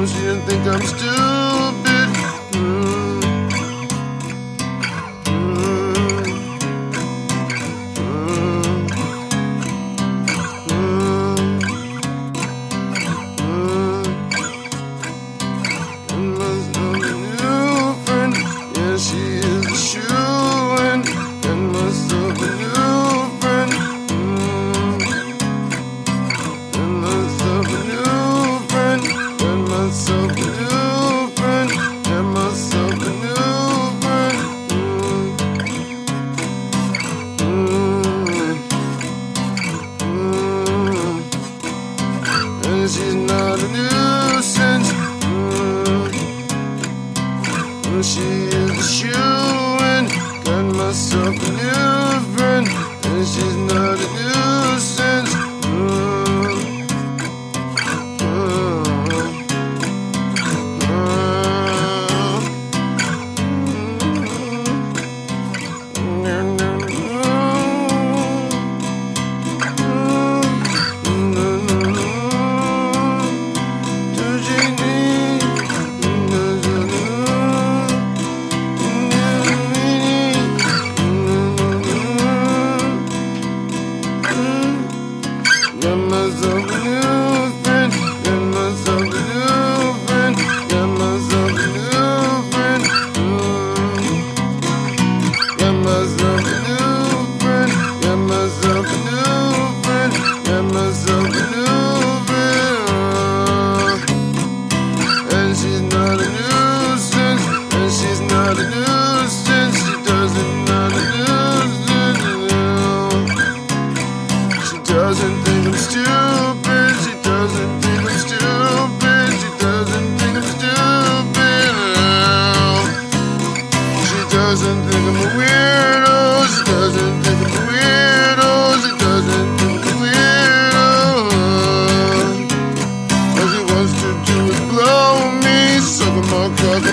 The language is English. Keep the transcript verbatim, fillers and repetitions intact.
she didn't think I'm stupid. Mm. Mm. Mm. Mm. And myself a new friend, yeah, she is a shoo-in. And myself a new friend. Mm. And myself a new friend. And myself a new friend. And myself a new friend. Mm. Mm. Mm. And she's not a nuisance. Mm. She is a shoo-in. Got myself a new friend, and she's not a nuisance. Mm. Got myself a new friend, got myself a new friend, got myself a new friend. Mm. Got myself a new friend, got myself a new friend, got myself a new friend. And she's not a nuisance, and she's not a nuisance, she doesn't not a nuisance. She doesn't think I'm stupid, she doesn't think I'm stupid, she doesn't think I'm stupid. She doesn't think I'm a weirdo, she doesn't think I'm a weirdo, she doesn't think I'm a weirdo. All she wants to do is blow me, suck on my cock